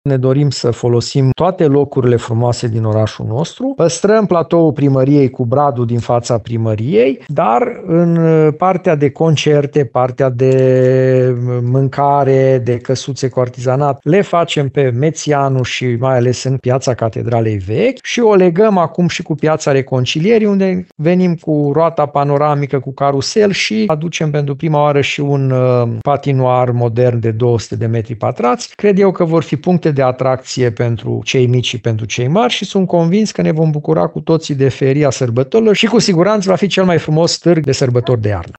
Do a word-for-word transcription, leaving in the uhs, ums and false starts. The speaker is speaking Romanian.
Ne dorim să folosim toate locurile frumoase din orașul nostru. Păstrăm platoul primăriei cu bradul din fața primăriei, dar în partea de concerte, partea de mâncare, de căsuțe cu artizanat, le facem pe Mețianu și mai ales în Piața Catedralei Vechi și o legăm acum și cu Piața Reconcilierii, unde venim cu roata panoramică, cu carusel și aducem pentru prima oară și un patinoar modern de două sute de metri pătrați. Cred eu că vor fi puncte de atracție pentru cei mici și pentru cei mari și sunt convins că ne vom bucura cu toții de feria sărbătorilor și cu siguranță va fi cel mai frumos târg de sărbători de iarnă.